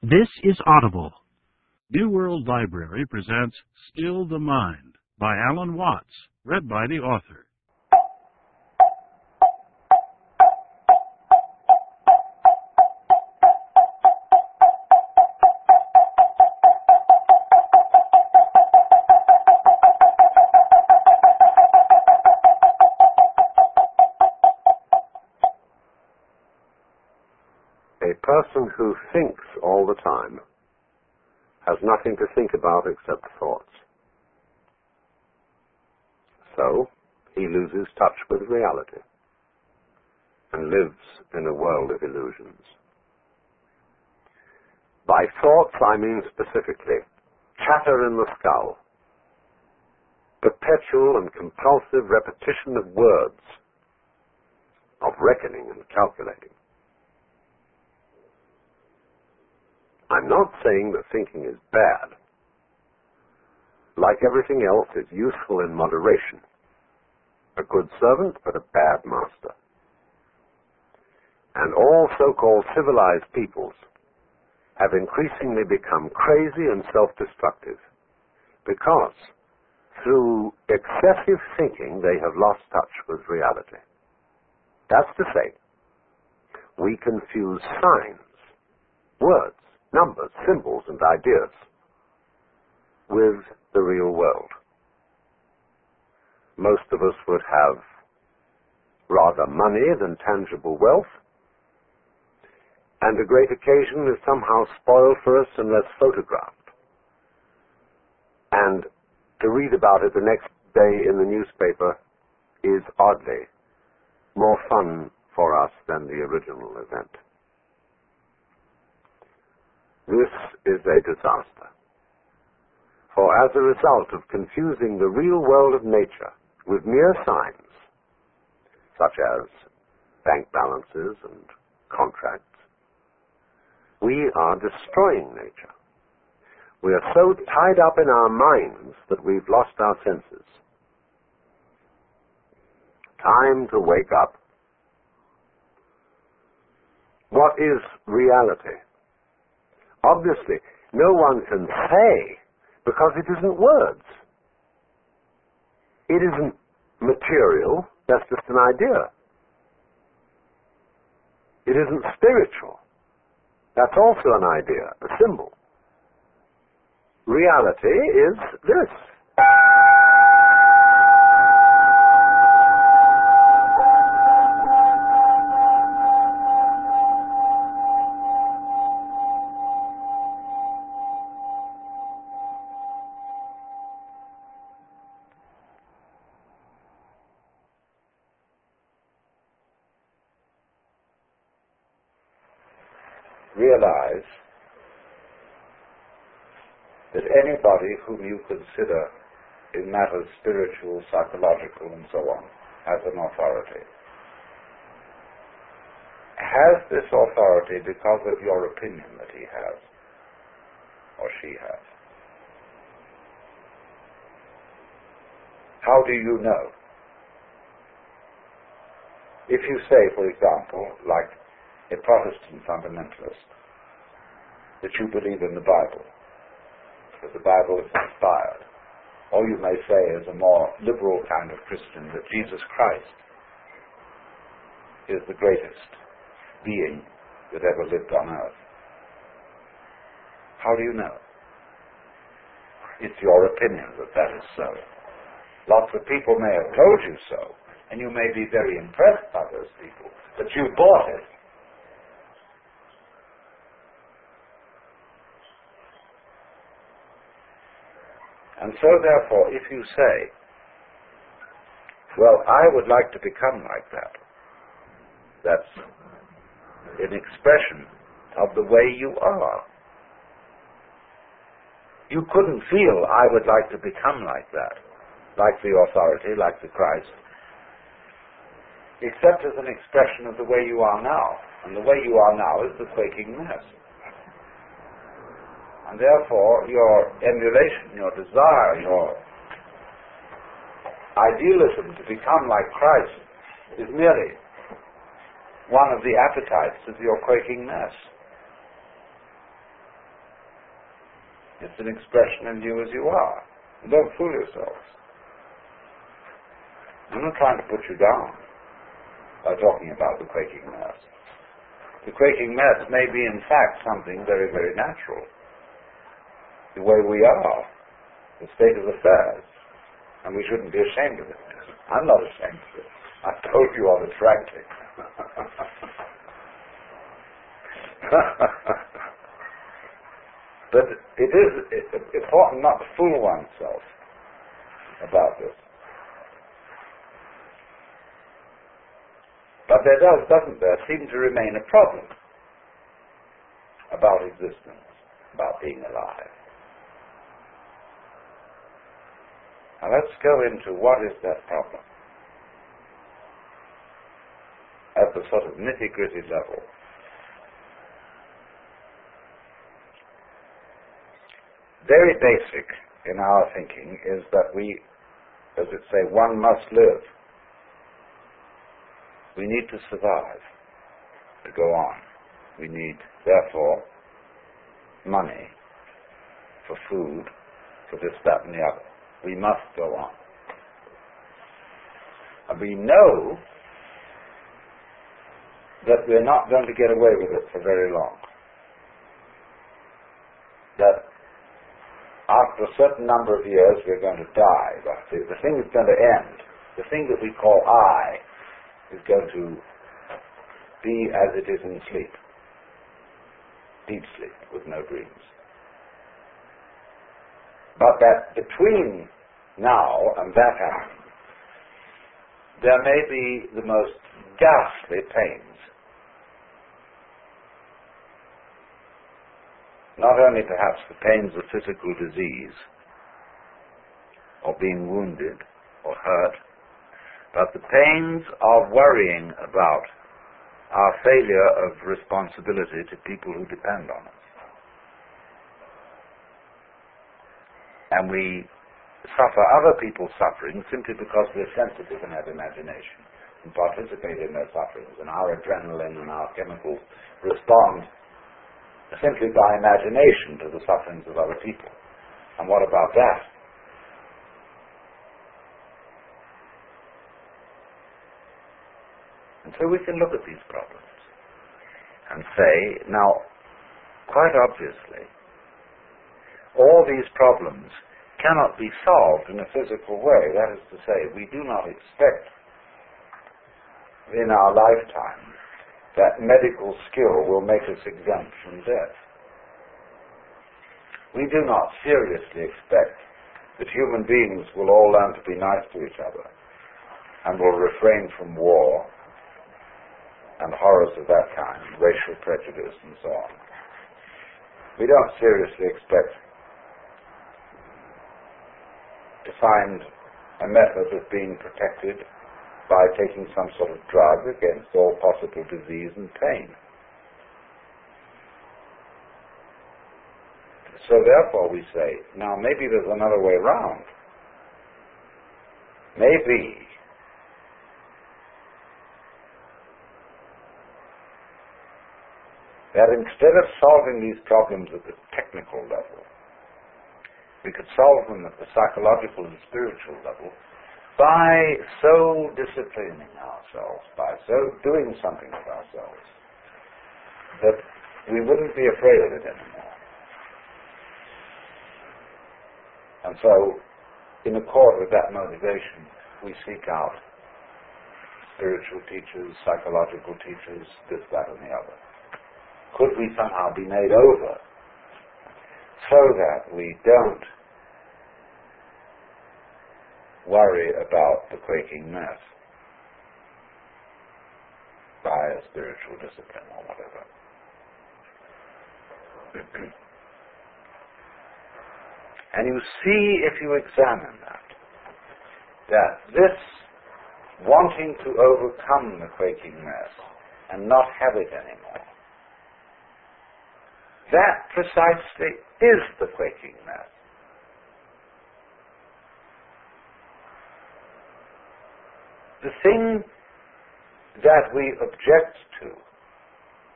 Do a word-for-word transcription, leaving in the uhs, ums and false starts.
This is Audible. New World Library presents Still the Mind by Alan Watts, read by the author. A person who thinks all the time has nothing to think about except thoughts. So, he loses touch with reality and lives in a world of illusions. By thoughts, I mean specifically chatter in the skull, perpetual and compulsive repetition of words, of reckoning and calculating. I'm not saying that thinking is bad. Like everything else, it's useful in moderation. A good servant, but a bad master. And all so-called civilized peoples have increasingly become crazy and self-destructive because through excessive thinking they have lost touch with reality. That's to say, we confuse signs, words, numbers, symbols, and ideas with the real world. Most of us would have rather money than tangible wealth, and a great occasion is somehow spoiled for us unless photographed. And to read about it the next day in the newspaper is oddly more fun for us than the original event. This is a disaster. For as a result of confusing the real world of nature with mere signs, such as bank balances and contracts, we are destroying nature. We are so tied up in our minds that we've lost our senses. Time to wake up. What is reality? Obviously, no one can say because it isn't words. It isn't material, that's just an idea. It isn't spiritual, that's also an idea, a symbol. Reality is this. Realize that anybody whom you consider in matters spiritual, psychological, and so on, has an authority. Has this authority because of your opinion that he has, or she has? How do you know? If you say, for example, like a Protestant fundamentalist, that you believe in the Bible, that the Bible is inspired, or you may say as a more liberal kind of Christian that Jesus Christ is the greatest being that ever lived on earth. How do you know? It's your opinion that that is so. Lots of people may have told you so, and you may be very impressed by those people, but you bought it. And so, therefore, if you say, well, I would like to become like that, that's an expression of the way you are. You couldn't feel, I would like to become like that, like the authority, like the Christ, except as an expression of the way you are now. And the way you are now is the quaking mess. And therefore, your emulation, your desire, your idealism to become like Christ is merely one of the appetites of your quaking mess. It's an expression of you as you are. And don't fool yourselves. I'm not trying to put you down by talking about the quaking mass. The quaking mass may be in fact something very, very natural. The way we are, the state of affairs, and we shouldn't be ashamed of it. I'm not ashamed of it. I told you I was frankly. But it is important not to fool oneself about this. But there does, doesn't there, seem to remain a problem about existence, about being alive. Now let's go into what is that problem at the sort of nitty-gritty level. Very basic in our thinking is that we, as it say, one must live. We need to survive, to go on. We need, therefore, money for food, for this, that, and the other. We must go on. And we know that we're not going to get away with it for very long. That after a certain number of years we're going to die. The, the thing is going to end. The thing that we call I is going to be as it is in sleep. Deep sleep with no dreams. But that between now and that happening, there may be the most ghastly pains. Not only perhaps the pains of physical disease, or being wounded, or hurt, but the pains of worrying about our failure of responsibility to people who depend on us. And we suffer other people's suffering simply because we're sensitive and have imagination and participate in their sufferings, and our adrenaline and our chemicals respond simply by imagination to the sufferings of other people. And what about that? And so we can look at these problems and say, now, quite obviously, all these problems cannot be solved in a physical way. That is to say, we do not expect in our lifetime that medical skill will make us exempt from death. We do not seriously expect that human beings will all learn to be nice to each other and will refrain from war and horrors of that kind, racial prejudice and so on. We don't seriously expect to find a method of being protected by taking some sort of drug against all possible disease and pain. So therefore we say, now maybe there's another way round. Maybe that instead of solving these problems at the technical level, we could solve them at the psychological and spiritual level by so disciplining ourselves, by so doing something with ourselves, that we wouldn't be afraid of it anymore. And so, in accord with that motivation, we seek out spiritual teachers, psychological teachers, this, that, and the other. Could we somehow be made over so that we don't worry about the quaking mass by a spiritual discipline or whatever? And you see, if you examine that, that this wanting to overcome the quaking mass and not have it anymore, that precisely is the quaking mass. The thing that we object to